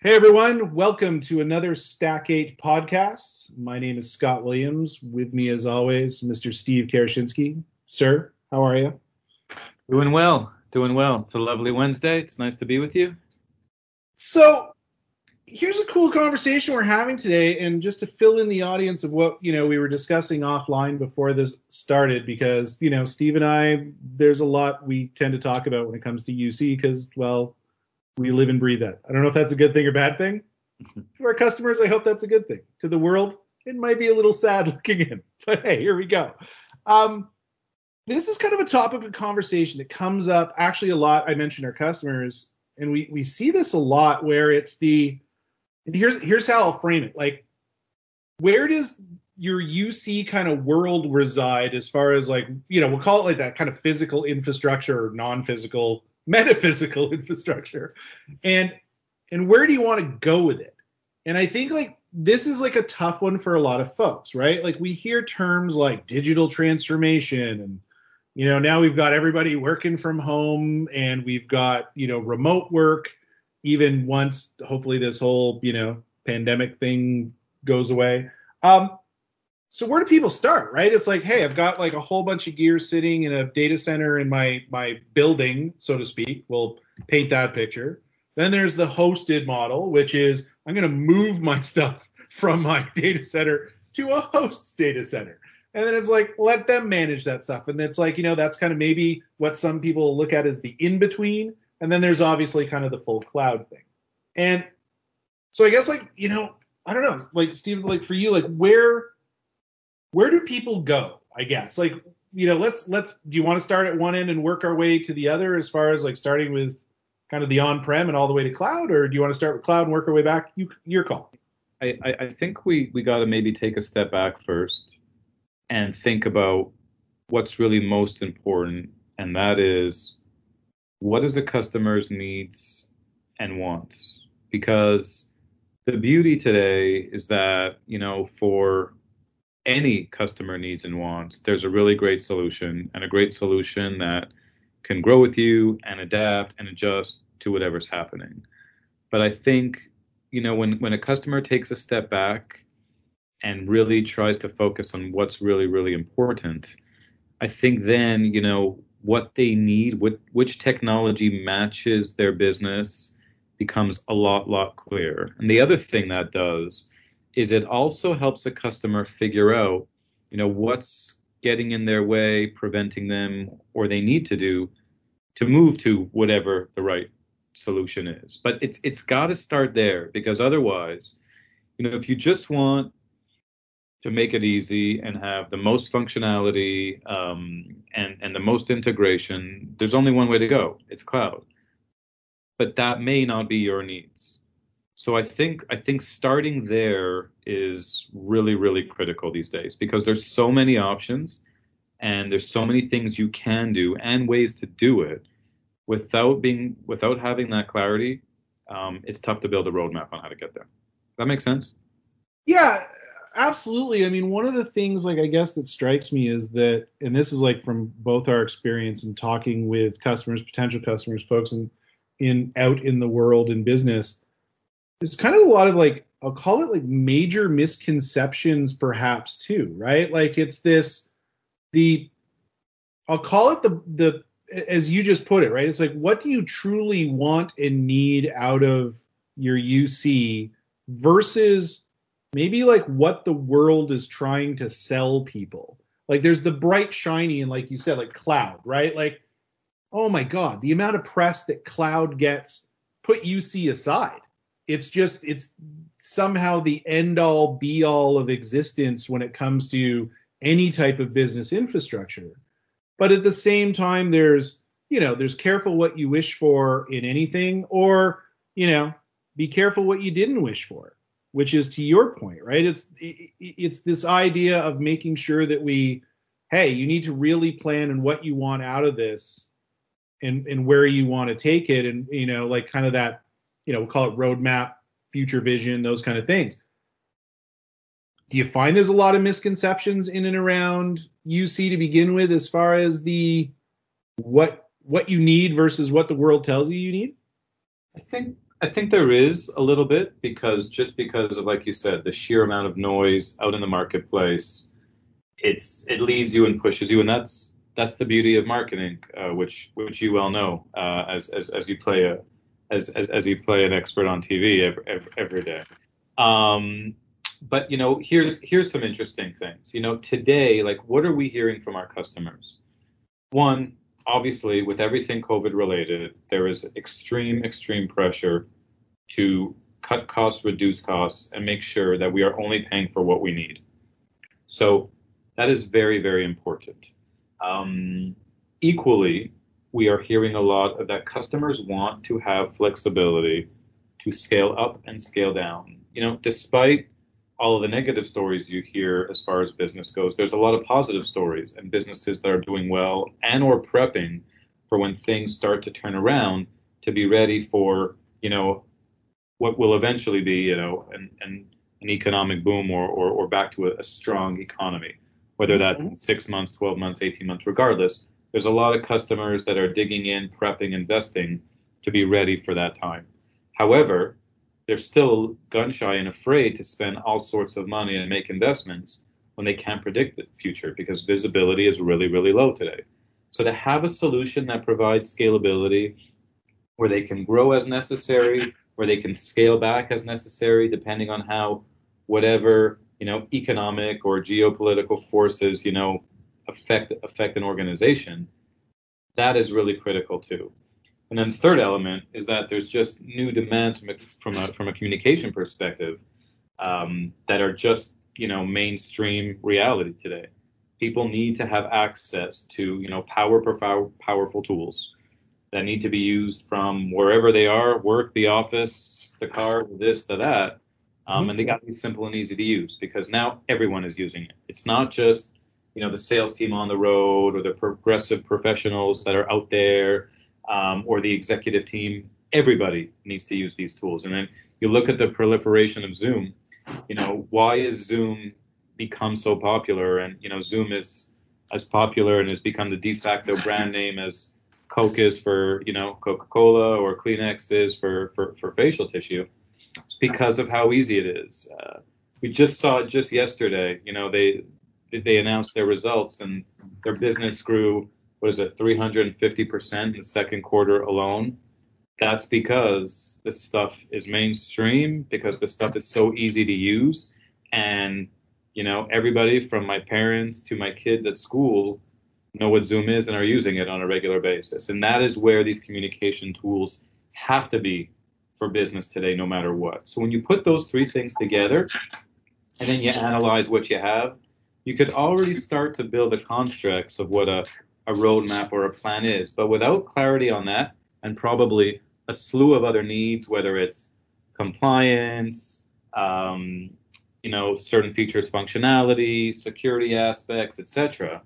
Hey everyone, welcome to another Stack 8 podcast. My name is Scott Williams. With me as always, Mr. Steve Karashinsky. Sir, how are you? Doing well, doing well. It's a lovely Wednesday. It's nice to be with you. So, here's a cool conversation we're having today, and just to fill in the audience of what, we were discussing offline before this started, because, Steve and I, there's a lot we tend to talk about when it comes to UC because, well, we live and breathe that. I don't know if that's a good thing or bad thing. To our customers, I hope that's a good thing. To the world, it might be a little sad looking in. But hey, here we go. This is kind of a topic of conversation that comes up actually a lot. I mentioned our customers, and we see this a lot where it's and here's how I'll frame it. Like, where does your UC kind of world reside as far as we'll call it like that kind of physical infrastructure or non-physical metaphysical infrastructure, and where do you want to go with it? And I think this is a tough one for a lot of folks, right? Like, we hear terms like digital transformation, and now we've got everybody working from home, and we've got remote work, even once hopefully this whole pandemic thing goes away. So where do people start, right? It's like, hey, I've got a whole bunch of gear sitting in a data center in my building, so to speak. We'll paint that picture. Then there's the hosted model, which is I'm going to move my stuff from my data center to a host's data center. And then it's like, let them manage that stuff. And it's like, that's kind of maybe what some people look at as the in-between. And then there's obviously kind of the full cloud thing. And so I guess I don't know, Steve, for you, where do people go? I guess let's do you want to start at one end and work our way to the other as far as starting with kind of the on-prem and all the way to cloud, or do you want to start with cloud and work our way back? Your call. I think we got to maybe take a step back first and think about what's really most important, and that is what is a customer's needs and wants. Because the beauty today is that, for any customer needs and wants, there's a really great solution, and a great solution that can grow with you and adapt and adjust to whatever's happening. But I think, when a customer takes a step back and really tries to focus on what's really, really important, I think then, what they need, which technology matches their business becomes a lot clearer. And the other thing that does is it also helps a customer figure out, what's getting in their way, preventing them, or they need to do to move to whatever the right solution is. But it's got to start there, because otherwise, if you just want to make it easy and have the most functionality and the most integration, there's only one way to go. It's cloud. But that may not be your needs. So I think starting there is really, really critical these days, because there's so many options and there's so many things you can do and ways to do it without having that clarity. It's tough to build a roadmap on how to get there. That makes sense? Yeah, absolutely. I mean, one of the things I guess that strikes me is that, and this is from both our experience in talking with customers, potential customers, folks out in the world in business, there's kind of a lot of I'll call it major misconceptions perhaps too, right? I'll call it the as you just put it, right? It's what do you truly want and need out of your UC versus maybe what the world is trying to sell people. There's the bright, shiny, and like you said, cloud, right? Oh my God, the amount of press that cloud gets, put UC aside. It's somehow the end all be all of existence when it comes to any type of business infrastructure. But at the same time, there's careful what you wish for in anything, or, be careful what you didn't wish for, which is to your point, right? It's this idea of making sure that you need to really plan on what you want out of this and where you want to take it. And, kind of that, we'll call it roadmap, future vision, those kind of things. Do you find there's a lot of misconceptions in and around UC to begin with, as far as what you need versus what the world tells you need? I I think there is a little bit because of, like you said, the sheer amount of noise out in the marketplace. It leads you and pushes you, and that's the beauty of marketing, which you well know, as you play as you play an expert on TV every day. Um, but here's some interesting things. Today, like, what are we hearing from our customers? One, obviously, with everything COVID related, there is extreme pressure to cut costs, reduce costs, and make sure that we are only paying for what we need. So that is very important. Equally, we are hearing a lot of that customers want to have flexibility to scale up and scale down. Despite all of the negative stories you hear as far as business goes, there's a lot of positive stories and businesses that are doing well and or prepping for when things start to turn around to be ready for, what will eventually be, an economic boom or back to a strong economy, whether that's in 6 months, 12 months, 18 months, regardless. There's a lot of customers that are digging in, prepping, investing to be ready for that time. However, they're still gun shy and afraid to spend all sorts of money and make investments when they can't predict the future because visibility is really low today. So to have a solution that provides scalability where they can grow as necessary, where they can scale back as necessary, depending on how whatever, economic or geopolitical forces, affect an organization, that is really critical too. And then the third element is that there's just new demands from a communication perspective that are just, mainstream reality today. People need to have access to, powerful tools that need to be used from wherever they are, work, the office, the car, this, that. And they got to be simple and easy to use because now everyone is using it. It's not just, the sales team on the road or the progressive professionals that are out there or the executive team. Everybody needs to use these tools. And then you look at the proliferation of Zoom. Why is Zoom become so popular? And, Zoom is as popular and has become the de facto brand name as Coke is for, Coca-Cola or Kleenex is for facial tissue. It's because of how easy it is. We just saw it just yesterday. They announced their results and their business grew, 350% in the second quarter alone. That's because this stuff is mainstream, because the stuff is so easy to use. And, everybody from my parents to my kids at school know what Zoom is and are using it on a regular basis. And that is where these communication tools have to be for business today, no matter what. So when you put those three things together and then you analyze what you have, you could already start to build the constructs of what a roadmap or a plan is. But without clarity on that, and probably a slew of other needs, whether it's compliance, certain features, functionality, security aspects, etc.,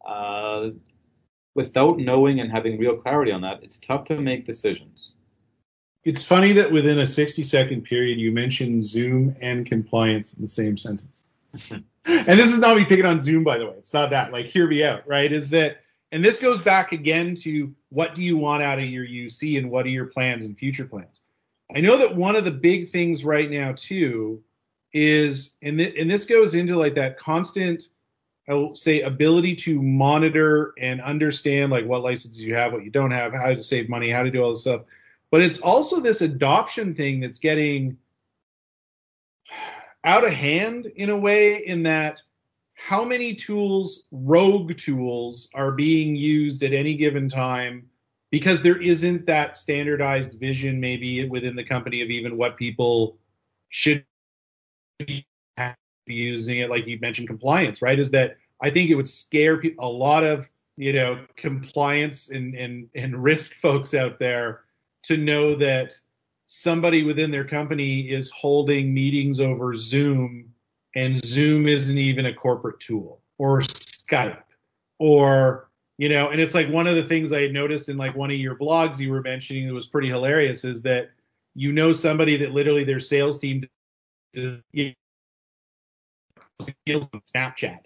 without knowing and having real clarity on that, it's tough to make decisions. It's funny that within a 60-second period, you mentioned Zoom and compliance in the same sentence. And this is not me picking on Zoom, by the way. It's not that. Like, hear me out, right? Is that, and this goes back again to what do you want out of your UC and what are your plans and future plans? I know that one of the big things right now, too, is, and this goes into like that constant, I will say, ability to monitor and understand like what licenses you have, what you don't have, how to save money, how to do all this stuff. But it's also this adoption thing that's getting out of hand in a way, in that how many tools, rogue tools, are being used at any given time because there isn't that standardized vision maybe within the company of even what people should be using it. Like you mentioned, compliance, right? Is that I think it would scare a lot of, compliance and risk folks out there to know that somebody within their company is holding meetings over Zoom, and Zoom isn't even a corporate tool, or Skype, or, and it's like one of the things I had noticed in like one of your blogs you were mentioning that was pretty hilarious is that somebody that literally their sales team deals on Snapchat.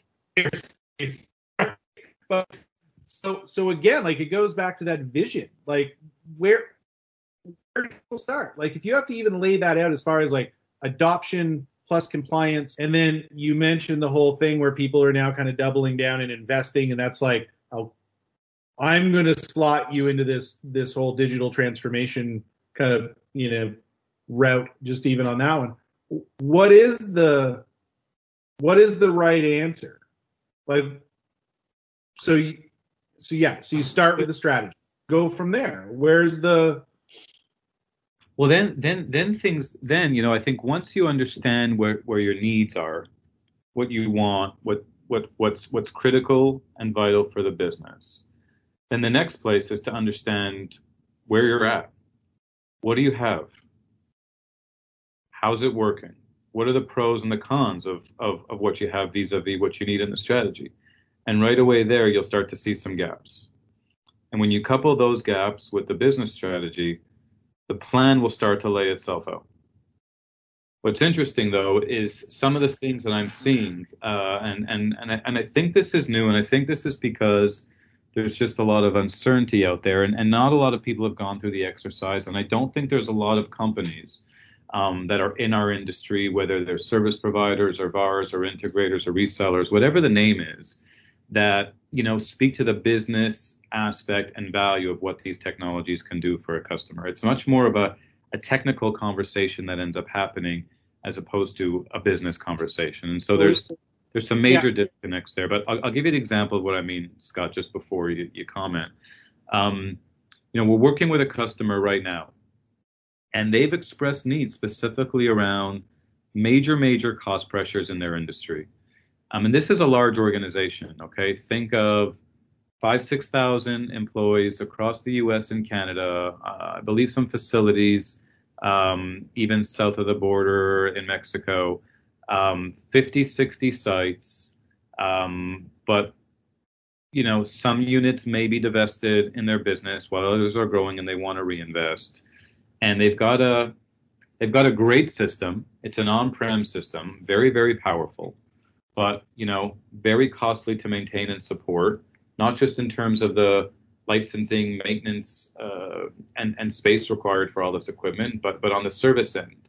But so again, like it goes back to that vision, like where do people start? Like, if you have to even lay that out as far as like adoption plus compliance, and then you mentioned the whole thing where people are now kind of doubling down and investing, and that's like, oh, I'm going to slot you into this whole digital transformation kind of route. Just even on that one, what is the right answer? Like, so you start with the strategy, go from there. Where's the Well, then things, I think once you understand where your needs are, what you want, what's critical and vital for the business, then the next place is to understand where you're at. What do you have? How's it working? What are the pros and the cons of what you have vis-a-vis what you need in the strategy? And right away there, you'll start to see some gaps. And when you couple those gaps with the business strategy, the plan will start to lay itself out. What's interesting, though, is some of the things that I'm seeing, and I think this is new, and I think this is because there's just a lot of uncertainty out there, and not a lot of people have gone through the exercise, and I don't think there's a lot of companies that are in our industry, whether they're service providers or VARs or integrators or resellers, whatever the name is, that speak to the business aspect and value of what these technologies can do for a customer. It's much more of a technical conversation that ends up happening as opposed to a business conversation. And so there's some major disconnects there. But I'll give you an example of what I mean, Scott, just before you comment. We're working with a customer right now, and they've expressed needs specifically around major cost pressures in their industry. And this is a large organization, okay? Think of 5,000-6,000 employees across the U.S. and Canada, I believe some facilities, even south of the border in Mexico, 50, 60 sites. But, some units may be divested in their business while others are growing and they want to reinvest. And they've got a great system. It's an on-prem system, very, very powerful, but, very costly to maintain and support, not just in terms of the licensing, maintenance, and space required for all this equipment, but on the service end.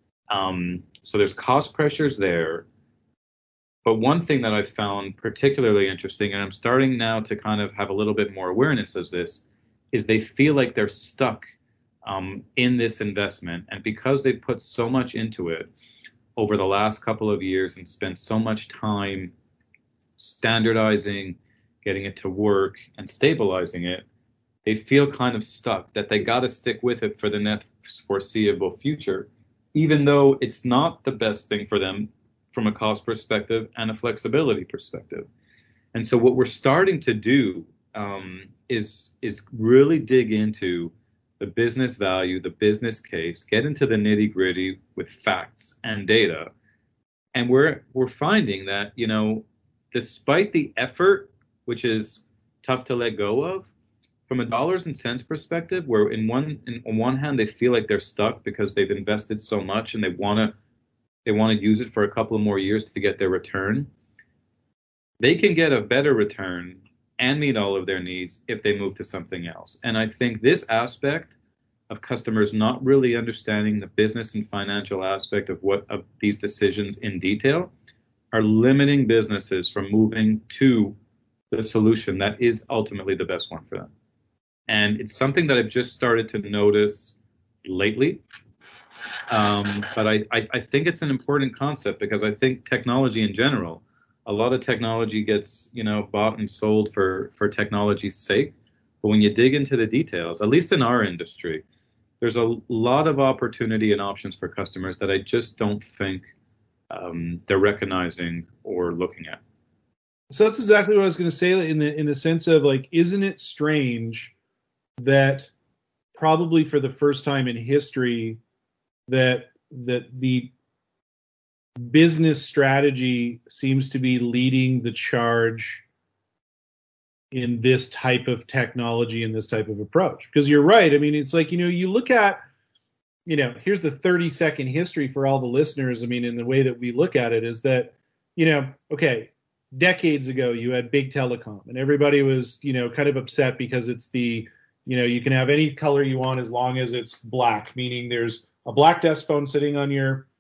So there's cost pressures there. But one thing that I've found particularly interesting, and I'm starting now to kind of have a little bit more awareness of this, is they feel like they're stuck in this investment. And because they put so much into it over the last couple of years and spent so much time standardizing, getting it to work, and stabilizing it, they feel kind of stuck, that they got to stick with it for the next foreseeable future, even though it's not the best thing for them from a cost perspective and a flexibility perspective. And so what we're starting to do is really dig into the business value, the business case, get into the nitty gritty with facts and data. And we're finding that, despite the effort, which is tough to let go of, from a dollars and cents perspective, where on one hand they feel like they're stuck because they've invested so much and they want to use it for a couple of more years to get their return, they can get a better return and meet all of their needs if they move to something else. And I think this aspect of customers not really understanding the business and financial aspect of these decisions in detail are limiting businesses from moving to the solution that is ultimately the best one for them. And it's something that I've just started to notice lately. But I think it's an important concept, because I think technology in general, a lot of technology gets, bought and sold for technology's sake. But when you dig into the details, at least in our industry, there's a lot of opportunity and options for customers that I just don't think they're recognizing or looking at. So that's exactly what I was going to say, in the sense of, like, isn't it strange that probably for the first time in history that the business strategy seems to be leading the charge in this type of technology and this type of approach? Because you're right. I mean, it's like, you look at, here's the 30-second history for all the listeners. I mean, in the way that we look at it is that, okay, decades ago you had big telecom and everybody was, kind of upset because it's the, You can have any color you want as long as it's black, meaning there's a black desk phone sitting on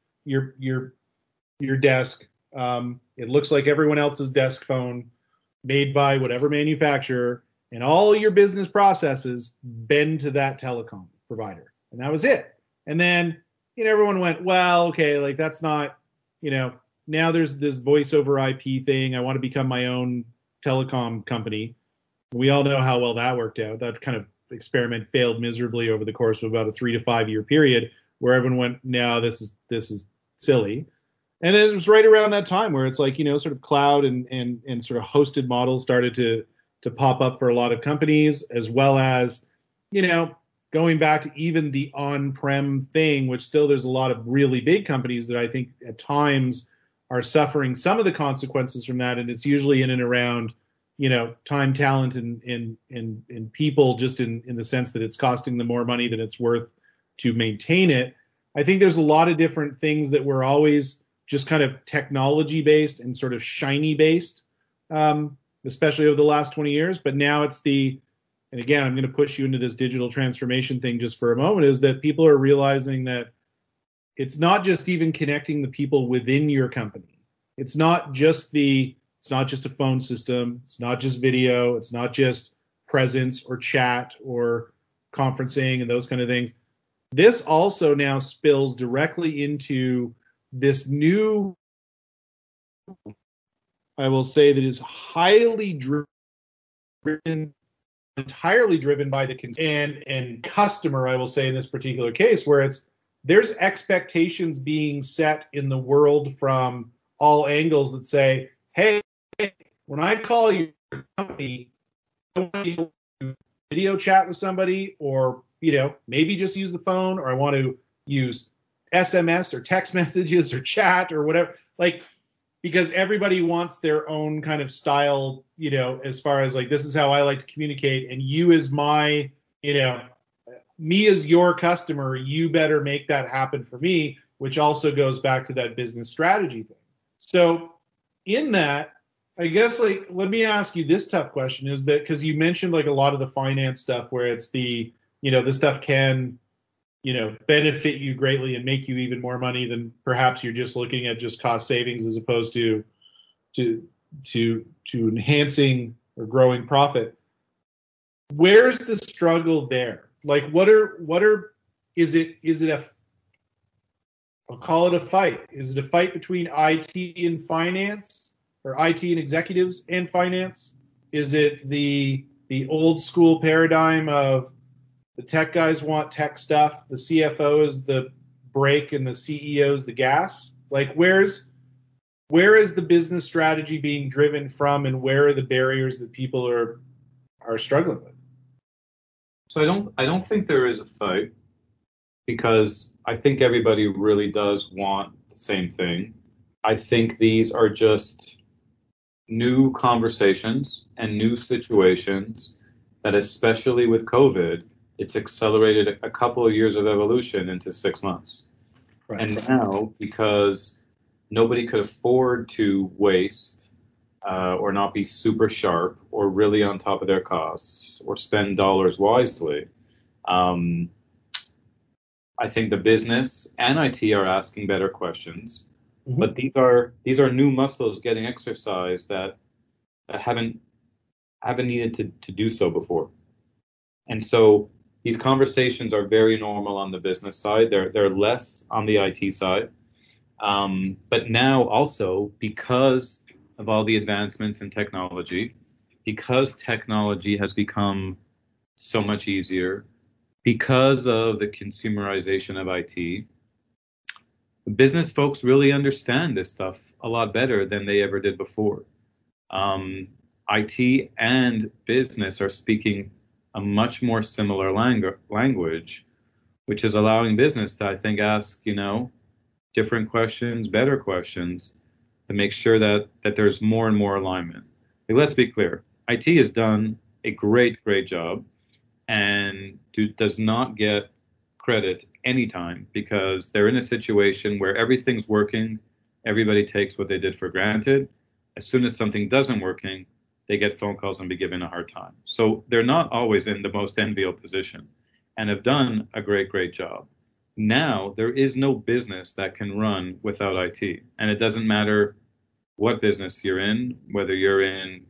your desk. It looks like everyone else's desk phone made by whatever manufacturer, and all your business processes bend to that telecom provider. And that was it. And then, everyone went, well, okay, like that's not, now there's this voice over IP thing. I want to become my own telecom company. We all know how well that worked out. That kind of experiment failed miserably over the course of about a 3 to 5 year period, where everyone went, no, this is silly. And it was right around that time where it's like, sort of cloud and sort of hosted models started to pop up for a lot of companies, as well as, going back to even the on-prem thing, which still there's a lot of really big companies that I think at times are suffering some of the consequences from that. And it's usually in and around, time, talent, and people, just in the sense that it's costing them more money than it's worth to maintain it. I think there's a lot of different things that were always just kind of technology based and sort of shiny based, especially over the last 20 years. But now it's and again, I'm going to push you into this digital transformation thing just for a moment, is that people are realizing that it's not just even connecting the people within your company. It's not just a phone system. It's not just video. It's not just presence or chat or conferencing and those kind of things. This also now spills directly into this new, I will say, that is entirely driven by the and customer, I will say, in this particular case, where there's expectations being set in the world from all angles that say, hey, when I call your company, I want to be able to video chat with somebody, or maybe just use the phone, or I want to use SMS or text messages or chat or whatever, because everybody wants their own kind of style, as far as like, this is how I like to communicate, and you as my, me as your customer, you better make that happen for me, which also goes back to that business strategy thing. So in that, I guess, let me ask you this tough question, is that, because you mentioned like a lot of the finance stuff where it's this stuff can, benefit you greatly and make you even more money than perhaps you're just looking at just cost savings, as opposed to enhancing or growing profit. Where's the struggle there? Like, is it I'll call it a fight. Is it a fight between IT and finance, or IT and executives and finance? Is it the old school paradigm of the tech guys want tech stuff, the CFO is the brake, and the CEO is the gas? Like, where is the business strategy being driven from, and where are the barriers that people are struggling with? So I don't think there is a fight, because I think everybody really does want the same thing. I think these are just new conversations and new situations that, especially with COVID, it's accelerated a couple of years of evolution into 6 months. Right. And now, because nobody could afford to waste or not be super sharp or really on top of their costs or spend dollars wisely, I think the business and IT are asking better questions. Mm-hmm. But these are new muscles getting exercised that haven't needed to do so before. And so these conversations are very normal on the business side. They're less on the IT side. But now also, because of all the advancements in technology, because technology has become so much easier, because of the consumerization of IT, the business folks really understand this stuff a lot better than they ever did before. IT and business are speaking a much more similar language, which is allowing business to, I think, ask, different questions, better questions, to make sure that there's more and more alignment. Let's be clear. IT has done a great job and does not get credit anytime, because they're in a situation where everything's working, everybody takes what they did for granted. As soon as something doesn't working, they get phone calls and be given a hard time. So they're not always in the most enviable position and have done a great job. Now there is no business that can run without IT. And it doesn't matter what business you're in, whether you're in,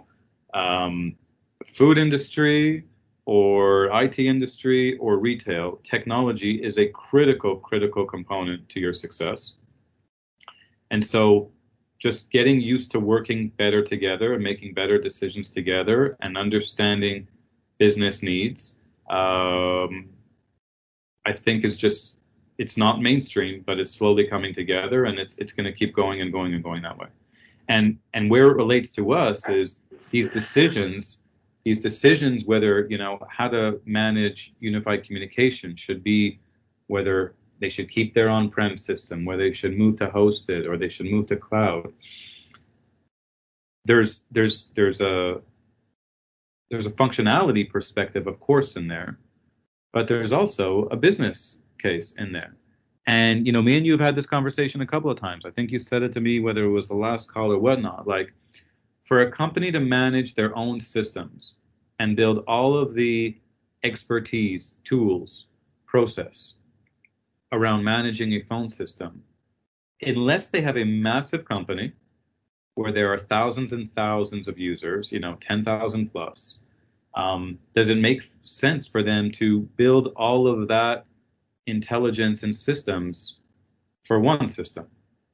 food industry or IT industry or retail, technology is a critical component to your success. And so just getting used to working better together and making better decisions together and understanding business needs, I think it's not mainstream, but it's slowly coming together, and it's going to keep going and going and going that way. And where it relates to us is these decisions, whether, how to manage unified communication should be whether they should keep their on-prem system, whether they should move to hosted or they should move to cloud. There's a functionality perspective, of course, in there, but there's also a business case in there. And, me and you have had this conversation a couple of times. I think you said it to me, whether it was the last call or whatnot, like for a company to manage their own systems and build all of the expertise, tools, process around managing a phone system, unless they have a massive company where there are thousands and thousands of users, 10,000 plus, does it make sense for them to build all of that intelligence and systems for one system?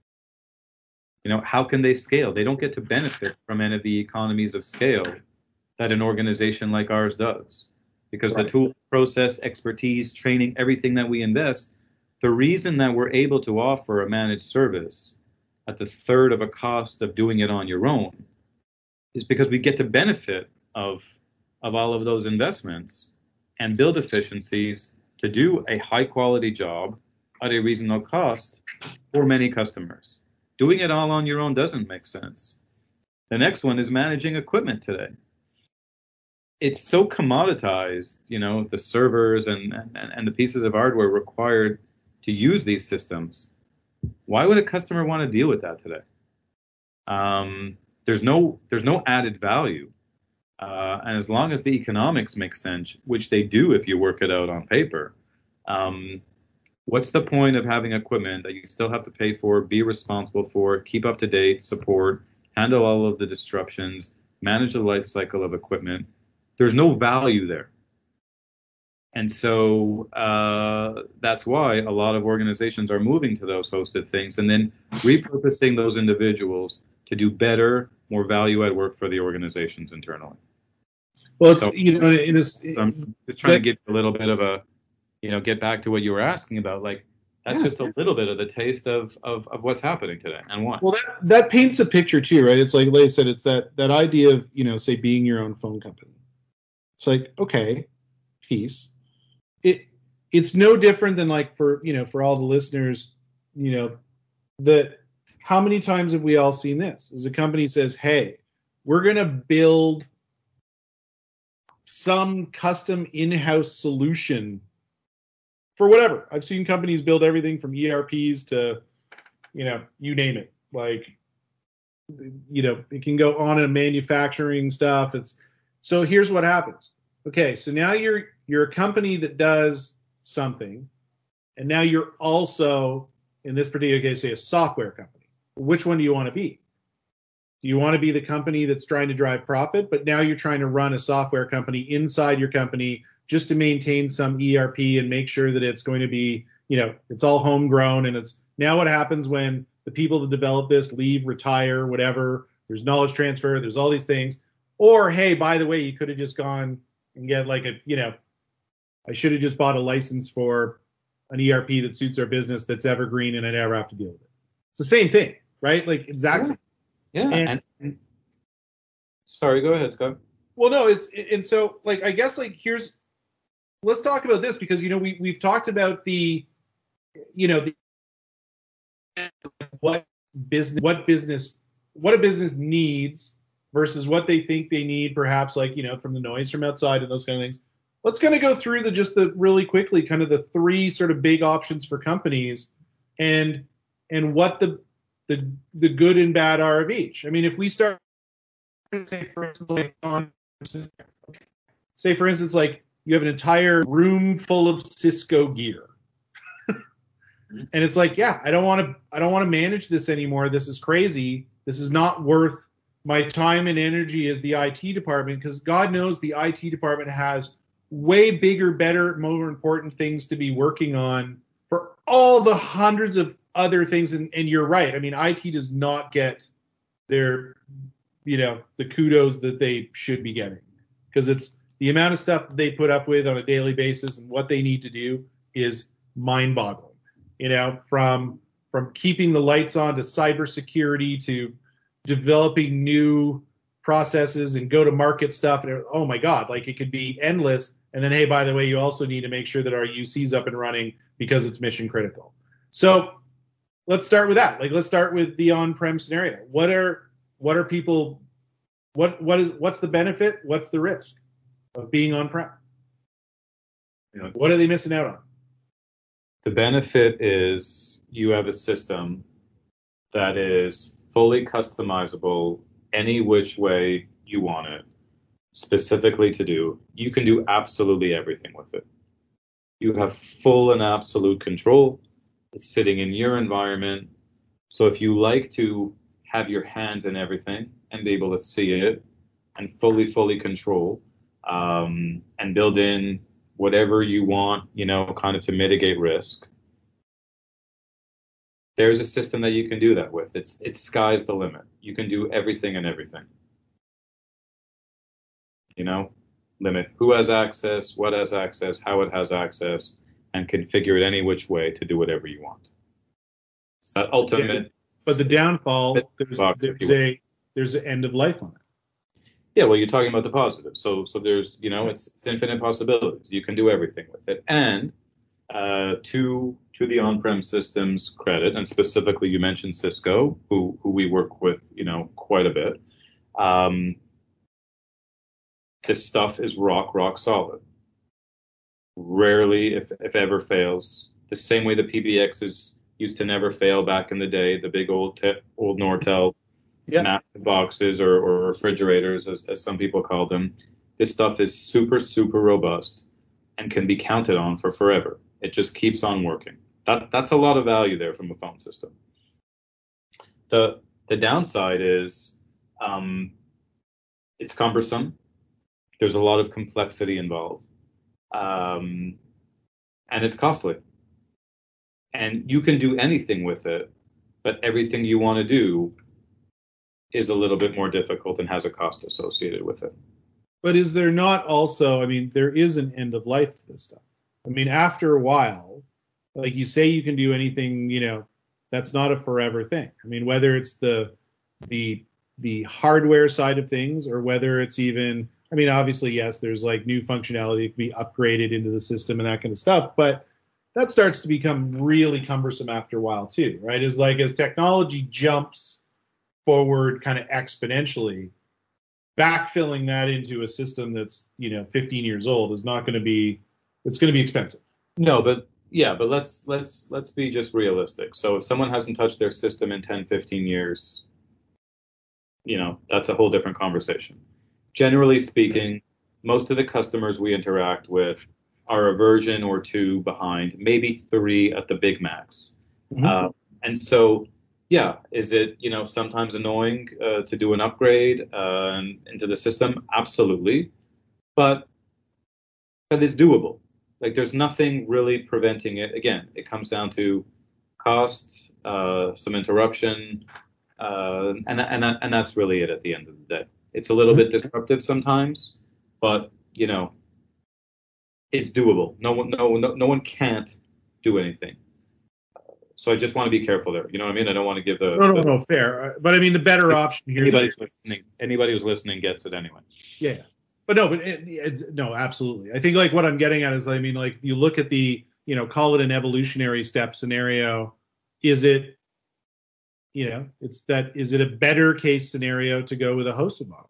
How can they scale? They don't get to benefit from any of the economies of scale that an organization like ours does, because right. The tool, process, expertise, training, everything that we invest, the reason that we're able to offer a managed service at the third of a cost of doing it on your own is because we get to benefit of all of those investments and build efficiencies to do a high quality job at a reasonable cost for many customers. Doing it all on your own doesn't make sense. The next one is managing equipment today. It's so commoditized, the servers and the pieces of hardware required to use these systems. Why would a customer want to deal with that today? There's no added value. And as long as the economics make sense, which they do if you work it out on paper, what's the point of having equipment that you still have to pay for, be responsible for, keep up to date, support, handle all of the disruptions, manage the life cycle of equipment? There's no value there. And so that's why a lot of organizations are moving to those hosted things and then repurposing those individuals to do better, more value-add work for the organizations internally. Well, it's, so, I'm just trying to give you a little bit of a, get back to what you were asking about. Like, that's just a little bit of the taste of what's happening today and why. Well, that paints a picture too, right? It's like I said, it's that idea of, say, being your own phone company. It's like, okay, peace. It's no different than like for all the listeners, that how many times have we all seen this? As a company says, hey, we're going to build some custom in-house solution for whatever. I've seen companies build everything from ERPs to, you name it. Like, it can go on in manufacturing stuff. So here's what happens. Okay, so now you're a company that does something, and now you're also, in this particular case, say a software company. Which one do you want to be? Do you want to be the company that's trying to drive profit, but now you're trying to run a software company inside your company just to maintain some ERP and make sure that it's going to be, it's all homegrown, and it's now what happens when the people that develop this leave, retire, whatever, there's knowledge transfer, there's all these things. Or, hey, by the way, you could have just gone and get like I should have just bought a license for an ERP that suits our business that's evergreen and I never have to deal with it. It's the same thing, right? Like exactly. Yeah. And sorry, go ahead, Scott. Well, no, and so like I guess like let's talk about this because we've talked about what a business needs versus what they think they need, perhaps like from the noise from outside and those kind of things. Let's kind of go through the really quickly kind of the three sort of big options for companies and what the good and bad are of each. I mean, if we start say for instance, like you have an entire room full of Cisco gear. And it's like, yeah, I don't want to manage this anymore. This is crazy. This is not worth my time and energy as the IT department, because God knows the IT department has way bigger, better, more important things to be working on for all the hundreds of other things. And you're right. I mean, IT does not get their, the kudos that they should be getting, because it's the amount of stuff that they put up with on a daily basis and what they need to do is mind-boggling. From keeping the lights on to cybersecurity to developing new processes and go-to-market stuff. And oh my God, like it could be endless. And then, hey, by the way, you also need to make sure that our UC's up and running because it's mission critical. So let's start with that. Like, let's start with the on-prem scenario. What are people? What's the benefit? What's the risk of being on-prem? What are they missing out on? The benefit is you have a system that is fully customizable any which way you want it, specifically to do. You can do absolutely everything with it. You have full and absolute control. It's sitting in your environment. So if you like to have your hands in everything and be able to see it and fully control, and build in whatever you want, kind of to mitigate risk, there's a system that you can do that with. It's sky's the limit. You can do everything and everything. Limit who has access, what has access, how it has access, and configure it any which way to do whatever you want. It's that ultimate. Yeah, but the downfall, there's an end of life on it. Yeah, well, you're talking about the positive. So there's, it's infinite possibilities. You can do everything with it. And to the on-prem systems credit, and specifically you mentioned Cisco, who we work with, quite a bit. This stuff is rock solid. Rarely, if ever, fails. The same way the PBXs used to never fail back in the day, the big old Nortel massive boxes or refrigerators, as some people call them. This stuff is super robust and can be counted on for forever. It just keeps on working. That's a lot of value there from a phone system. The downside is it's cumbersome. There's a lot of complexity involved, and it's costly. And you can do anything with it, but everything you want to do is a little bit more difficult and has a cost associated with it. But is there not also, there is an end of life to this stuff. After a while, like you say, you can do anything, that's not a forever thing. Whether it's the hardware side of things or whether it's even, obviously, yes, there's like new functionality that can be upgraded into the system and that kind of stuff, but that starts to become really cumbersome after a while too, right? As technology jumps forward kind of exponentially, backfilling that into a system that's 15 years old is not going to be, it's going to be expensive. No, but let's be just realistic. So if someone hasn't touched their system in 10, 15 years, that's a whole different conversation. Generally speaking, most of the customers we interact with are a version or two behind, maybe 3 at the big max. Mm-hmm. And so, yeah, is it, sometimes annoying to do an upgrade into the system? Absolutely. But it's doable. Like, there's nothing really preventing it. Again, it comes down to costs, some interruption, and that's really it at the end of the day. It's a little bit disruptive sometimes, but it's doable. No one can't do anything. So I just want to be careful there. You know what I mean? I don't want to give no, fair. But the better option here. Anybody who's listening gets it anyway. Yeah. But it's no, absolutely. I think like what I'm getting at is, like you look at the, call it an evolutionary step scenario. Is it, is it a better case scenario to go with a hosted model?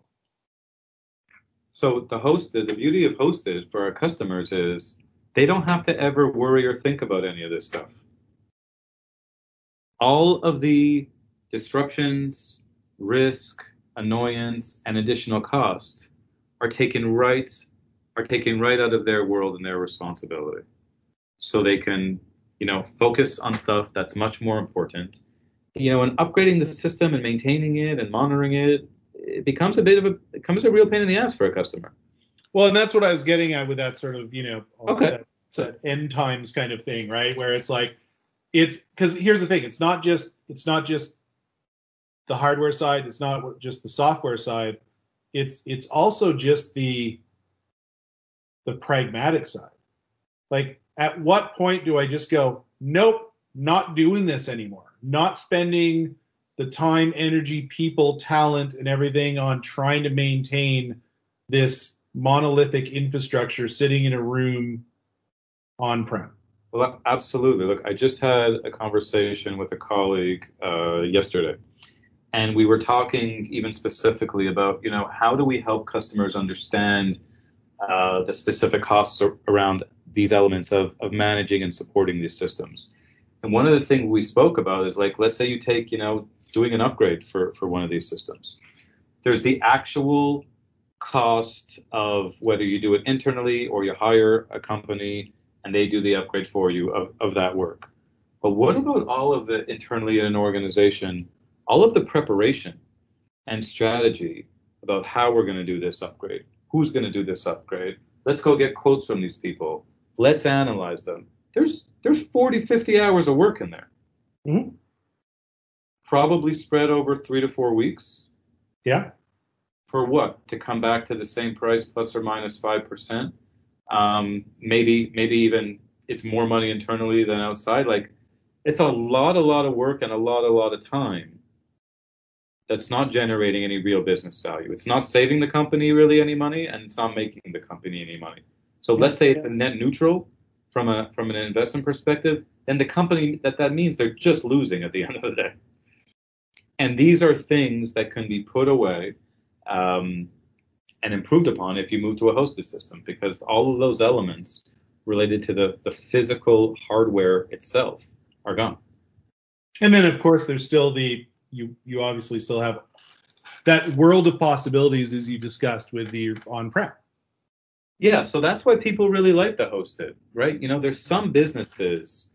So the beauty of hosted for our customers is they don't have to ever worry or think about any of this stuff. All of the disruptions, risk, annoyance, and additional cost are taken right out of their world and their responsibility. So they can, focus on stuff that's much more important. And upgrading the system and maintaining it and monitoring it, it becomes a real pain in the ass for a customer. Well, and that's what I was getting at with that sort of, Okay. that end times kind of thing, right? Where it's like, it's because here's the thing, it's not just the hardware side, it's not just the software side, it's also just the pragmatic side. Like, at what point do I just go, nope, not doing this anymore, not spending the time, energy, people, talent, and everything on trying to maintain this monolithic infrastructure sitting in a room on-prem? Well, absolutely. Look, I just had a conversation with a colleague yesterday, and we were talking even specifically about, how do we help customers understand the specific costs around these elements of managing and supporting these systems. And one of the things we spoke about is, like, let's say you take, doing an upgrade for one of these systems. There's the actual cost of whether you do it internally or you hire a company and they do the upgrade for you of that work. But what about all of the internally in an organization, all of the preparation and strategy about how we're going to do this upgrade? Who's going to do this upgrade? Let's go get quotes from these people. Let's analyze them. There's 40, 50 hours of work in there. Mm-hmm. Probably spread over 3 to 4 weeks. Yeah. For what? To come back to the same price plus or minus 5%? Maybe even it's more money internally than outside. Like, it's a lot of work and a lot of time that's not generating any real business value. It's not saving the company really any money, and it's not making the company any money. So let's say it's a net neutral from an investment perspective, then the company that means they're just losing at the end of the day. And these are things that can be put away and improved upon if you move to a hosted system, because all of those elements related to the physical hardware itself are gone. And then, of course, there's still you obviously still have that world of possibilities, as you discussed, with the on-prem. Yeah, so that's why people really like the hosted, right? There's some businesses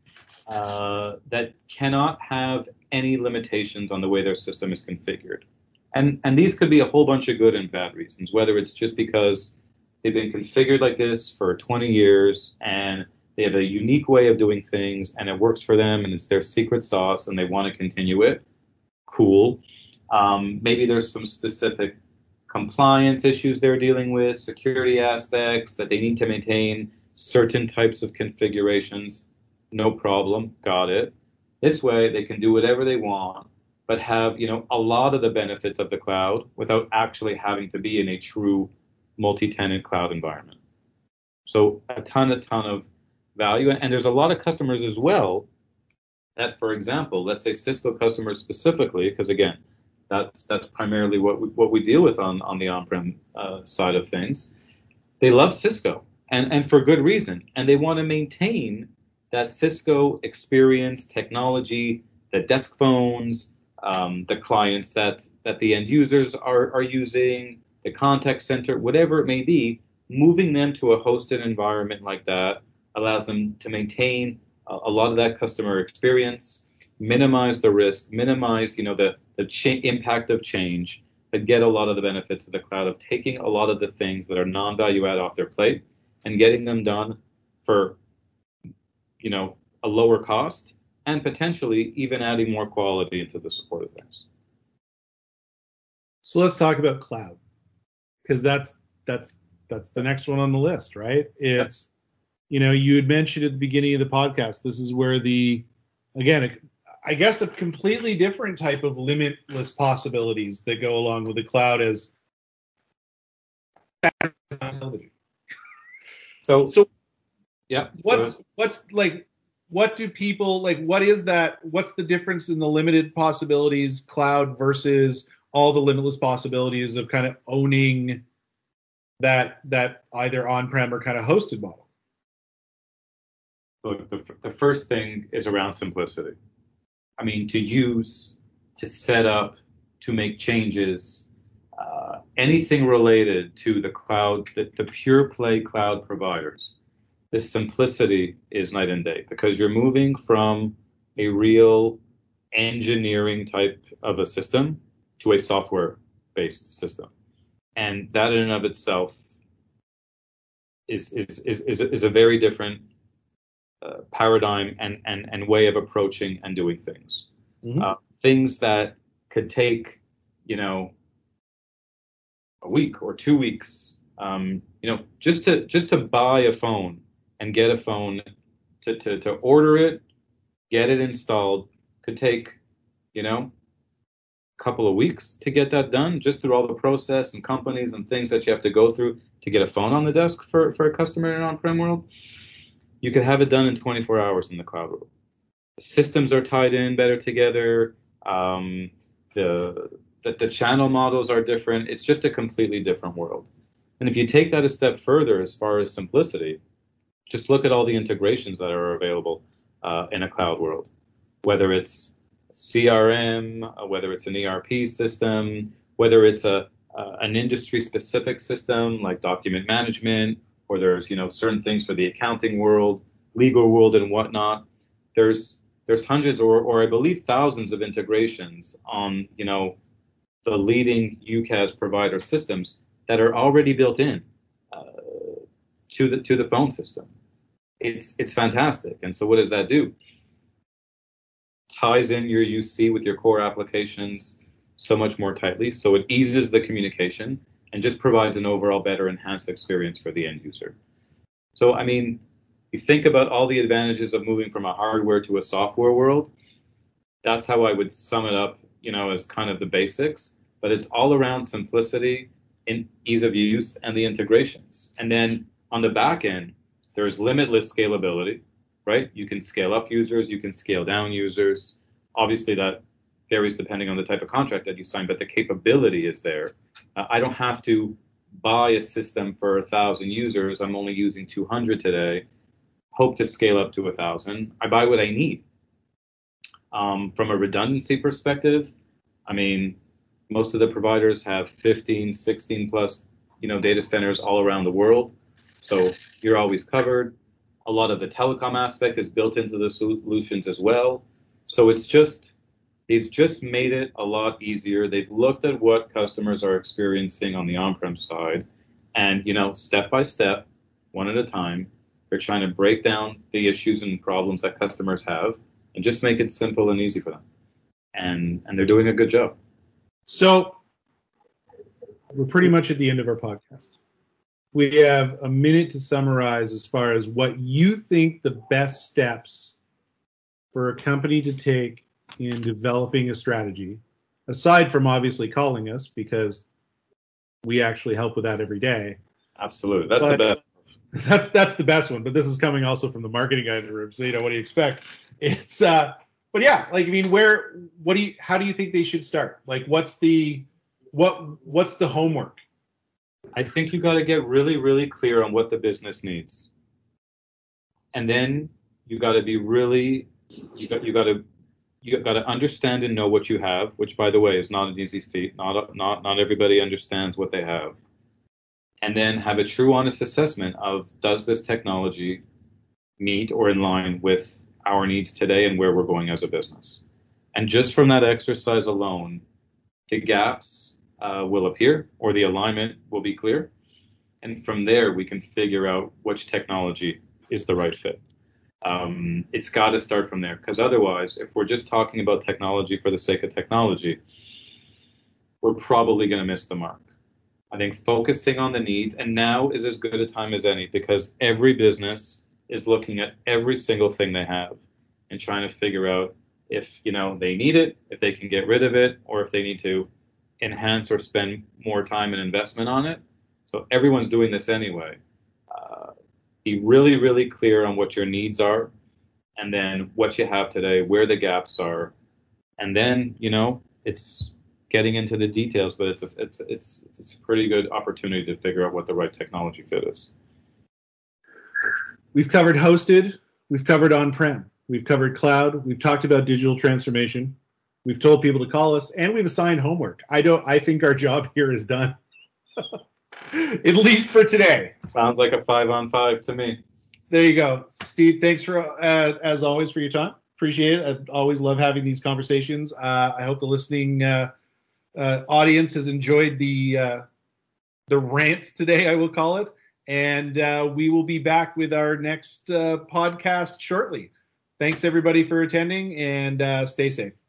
that cannot have any limitations on the way their system is configured. And these could be a whole bunch of good and bad reasons, whether it's just because they've been configured like this for 20 years and they have a unique way of doing things and it works for them and it's their secret sauce and they want to continue it. Cool. Maybe there's some specific compliance issues they're dealing with, security aspects that they need to maintain certain types of configurations. No problem. Got it. This way they can do whatever they want, but have, a lot of the benefits of the cloud without actually having to be in a true multi-tenant cloud environment. So a ton of value. And there's a lot of customers as well that, for example, let's say Cisco customers specifically, because again, that's primarily what we deal with on the on-prem side of things. They love Cisco, and for good reason, and they want to maintain that Cisco experience, technology, the desk phones, the clients that the end users are using, the contact center, whatever it may be. Moving them to a hosted environment like that allows them to maintain a lot of that customer experience, minimize the risk, minimize the impact of change, but get a lot of the benefits of the cloud of taking a lot of the things that are non-value add off their plate and getting them done for a lower cost and potentially even adding more quality into the support of things. So let's talk about cloud, because that's the next one on the list, right? It's you had mentioned at the beginning of the podcast, this is where I guess a completely different type of limitless possibilities that go along with the cloud as so yeah. What do people like? What is that? What's the difference in the limited possibilities cloud versus all the limitless possibilities of kind of owning that either on-prem or kind of hosted model? Look, the first thing is around simplicity. I mean, to use, to set up, to make changes, anything related to the cloud, the pure play cloud providers, the simplicity is night and day because you're moving from a real engineering type of a system to a software based system. And that in and of itself is a very different paradigm and way of approaching and doing things. Mm-hmm. Things that could take, a week or 2 weeks, just to buy a phone and get a phone, to order it, get it installed, could take, a couple of weeks to get that done, just through all the process and companies and things that you have to go through to get a phone on the desk for a customer in an on-prem world. You could have it done in 24 hours in the cloud world. The systems are tied in better together. The channel models are different. It's just a completely different world. And if you take that a step further, as far as simplicity, just look at all the integrations that are available in a cloud world, whether it's CRM, whether it's an ERP system, whether it's an industry-specific system like document management, or there's certain things for the accounting world, legal world, and whatnot. There's hundreds or I believe thousands of integrations on the leading UCaaS provider systems that are already built in to the phone system. It's fantastic. And so what does that do? Ties in your UC with your core applications so much more tightly. So it eases the communication and just provides an overall better enhanced experience for the end user. So, you think about all the advantages of moving from a hardware to a software world. That's how I would sum it up, as kind of the basics. But it's all around simplicity and ease of use and the integrations. And then on the back end, there's limitless scalability, right? You can scale up users, you can scale down users. Obviously, that varies depending on the type of contract that you sign, but the capability is there. I don't have to buy a system for 1,000 users. I'm only using 200 today. Hope to scale up to 1,000. I buy what I need. From a redundancy perspective, most of the providers have 15, 16 plus, data centers all around the world. So you're always covered. A lot of the telecom aspect is built into the solutions as well. So they've just made it a lot easier. They've looked at what customers are experiencing on the on-prem side, and step by step, one at a time, they're trying to break down the issues and problems that customers have and just make it simple and easy for them. And they're doing a good job. So we're pretty much at the end of our podcast. We have a minute to summarize as far as what you think the best steps for a company to take in developing a strategy, aside from obviously calling us, because we actually help with that every day. Absolutely. That's the best. That's the best one. But this is coming also from the marketing guy in the room. So, what do you expect? It's, but yeah, how do you think they should start? Like, what's the homework? I think you got to get really, really clear on what the business needs. And then you got to be really, you got to understand and know what you have, which, by the way, is not an easy feat. Not everybody understands what they have. And then have a true, honest assessment of, does this technology meet or in line with our needs today and where we're going as a business? And just from that exercise alone, the gaps will appear, or the alignment will be clear. And from there, we can figure out which technology is the right fit. It's got to start from there, because otherwise, if we're just talking about technology for the sake of technology, we're probably going to miss the mark. I think focusing on the needs, and now is as good a time as any, because every business is looking at every single thing they have and trying to figure out if they need it, if they can get rid of it, or if they need to enhance or spend more time and investment on it. So everyone's doing this anyway. Be really, really clear on what your needs are, and then what you have today, where the gaps are, and then it's getting into the details. But it's a pretty good opportunity to figure out what the right technology fit is. We've covered hosted, we've covered on-prem, we've covered cloud, we've talked about digital transformation. We've told people to call us, and we've assigned homework. I think our job here is done. At least for today. Sounds like a 5-on-5 to me. There you go. Steve, thanks for, as always, for your time. Appreciate it. I always love having these conversations. I hope the listening audience has enjoyed the rant today, I will call it. And we will be back with our next podcast shortly. Thanks, everybody, for attending, and stay safe.